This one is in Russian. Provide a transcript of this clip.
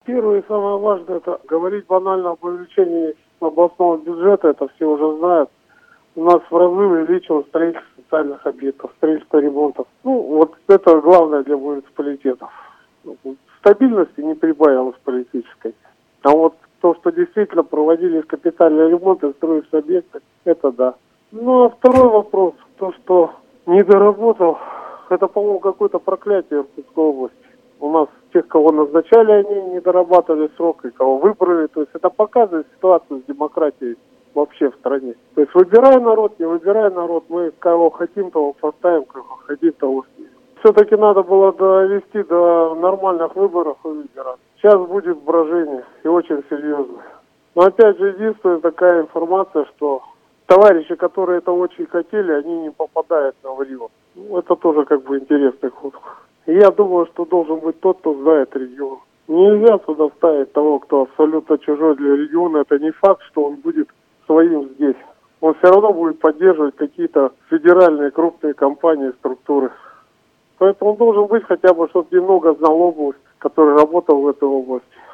Первое и самое важное, это говорить банально об увеличении областного бюджета, это все уже знают. У нас в разы увеличилось строительство социальных объектов, строительство ремонтов. Вот это главное для муниципалитетов. Стабильности не прибавилось политической. А вот то, что действительно проводились капитальные ремонты, строились объекты, это да. А второй вопрос, то, что не доработал, это, по-моему, какое-то проклятие Иркутской области. У нас тех, кого назначали, они не дорабатывали срок, и кого выбрали. То есть это показывает ситуацию с демократией вообще в стране. То есть выбирай народ, не выбирай народ, мы кого хотим, того поставим, кого хотим, того снимем. Все-таки надо было довести до нормальных выборов и выбирать. Сейчас будет брожение, и очень серьезно. Но опять же, единственная такая информация, что товарищи, которые это очень хотели, они не попадают на выборы. Это тоже как бы интересный ход. И я думаю, что должен быть тот, кто знает регион. Нельзя сюда ставить того, кто абсолютно чужой для региона. Это не факт, что он будет своим здесь. Он все равно будет поддерживать какие-то федеральные крупные компании, структуры. Поэтому он должен быть хотя бы, чтобы немного знал область, который работал в этой области.